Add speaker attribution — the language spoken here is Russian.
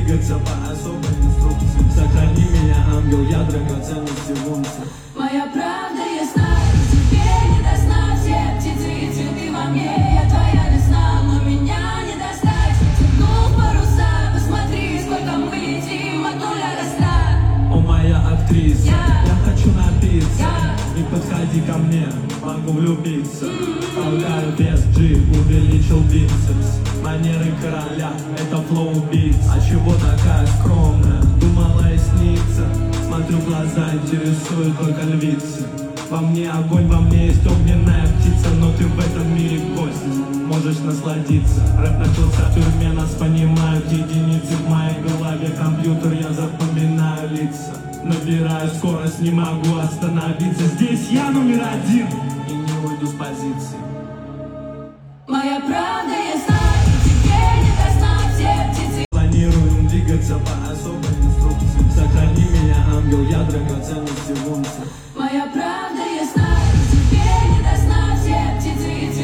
Speaker 1: двигаться по особой инструкции. Сохрани меня, ангел, я драгоценности в унции.
Speaker 2: Моя правда ясна, тебе не до сна. Все птицы и цветы во мне, я твоя весна, но меня не достать. Свернув паруса, посмотри, сколько мы летим от нуля до 100.
Speaker 1: О, моя актриса, я хочу напиться. Не подходи ко мне, могу влюбиться. Толкаю без джип, увеличил бицепс. Манеры короля, это флоу убийц. А чего такая скромная, думала и снится. Смотрю в глаза, интересует только львицы. Во мне огонь, во мне есть огненная птица. Но ты в этом мире гость, можешь насладиться. Рэп начался в тюрьме, нас понимают единицы. В моей голове компьютер, я запоминаю лица. Набираю скорость, не могу остановиться. Здесь я номер один и не уйду с позиции.
Speaker 2: Моя правда ясна, тебе не до сна. Все птицы.
Speaker 1: Планируем двигаться по особой инструкции. Сохрани меня, ангел, я драгоценности в унции.